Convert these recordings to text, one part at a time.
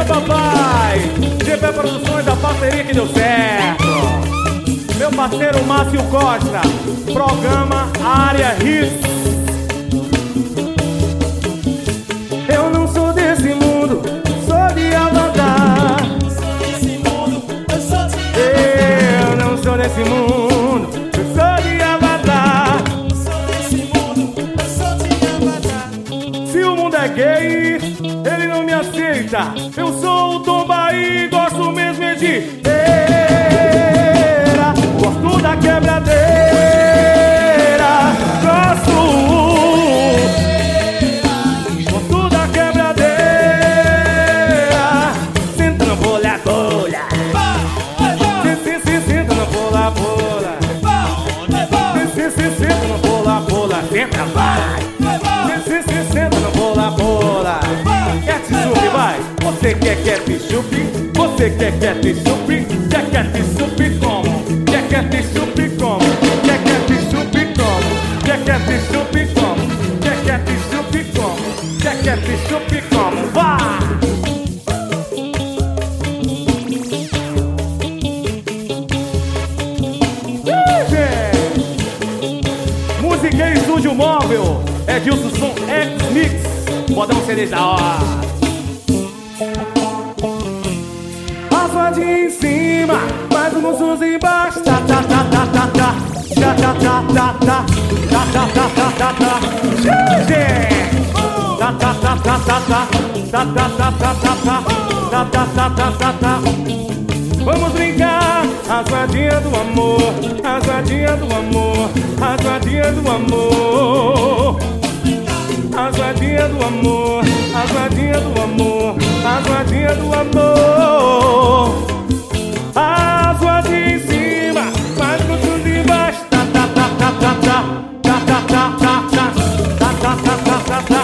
papai! GP Produções, a parceria que deu certo. Meu parceiro Márcio Costa, programa Área Hits. Eu não sou desse mundo, sou de Avatar. Eu não sou desse mundo, eu sou de Avatar. Se o mundo é gay, ele não me aceita. Eu sou o Tomba e gosto mesmo é de feira. Gosto da quebradeira. Gosto da quebradeira. Senta na bolha, bolha. Senta na bolha, bolha. Senta na bolha, bolha. Senta, vai. Senta na bolha, bolha. Quer te subir, vai. Você quer te subir? Você quer te subir? Quer te subir como? Quer te subir como? Quer te subir como? Quer te subir como? Quer te subir como? Quer te subir como? Vai! Música e Estúdio Móvel, Edilson Som X-Mix, modão CDs da hora. Asfaltinho em cima, mais um gostoso embaixo. Tá, tá, tá, tá, tá, tá. Tá, tá, tá, tá, tá. Tá, tá, tá, tá, tá, tá. Tá, tá, tá, tá, tá, tá. Tá, tá, tá, tá, tá, tá. Tá, tá, tá, tá, tá, tá. Vamos brincar, as vadinhas do amor, as vadinhas do amor, as vadinhas do amor. As vadinhas do amor, as vadinhas do amor, as vadinhas do amor. As vadinhas em cima, mais gostoso embaixo. Tá, tá, tá, tá, tá, tá. Tá, tá, tá, tá, tá. Tá, tá, tá, tá, tá, tá.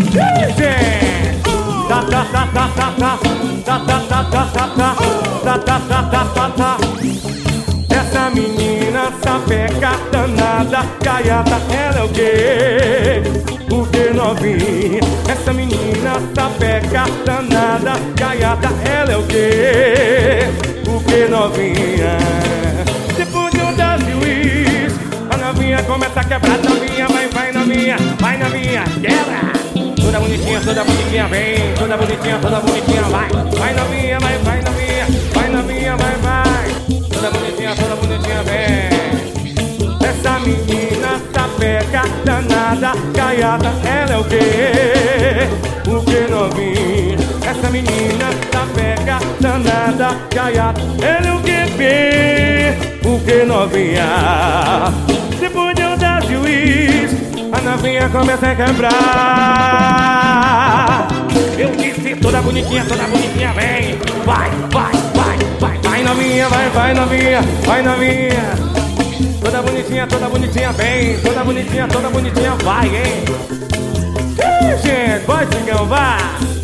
Tá, tá, tá, tá, tá, tá. Tá, tá, tá, tá, tá, tá. Tá, tá, tá, tá, tá, tá. Essa menina sapeca danada, gaiata, ela é o quê? O que novinha? Essa menina sapeca danada, gaiata, ela é o quê? O que novinha? Depois de um das juiz, a novinha começa a quebrar. Novinha, vai novinha, quebra. Toda bonitinha, vem. Toda bonitinha, vai. Vai novinha, vai novinha, vai. Toda bonitinha, vem. Essa menina sapeca danada, gaiata, ela é o quê? O que novinha? Essa menina sapeca danada, gaiata, ela é o quê? O que novinha? Depois de eu dar juiz, a novinha começa a quebrar. Eu disse toda bonitinha, vem. Vai novinha, vai novinha. Toda bonitinha, vem. Toda bonitinha, vai, hein? Gente, vai, Cigão, vai.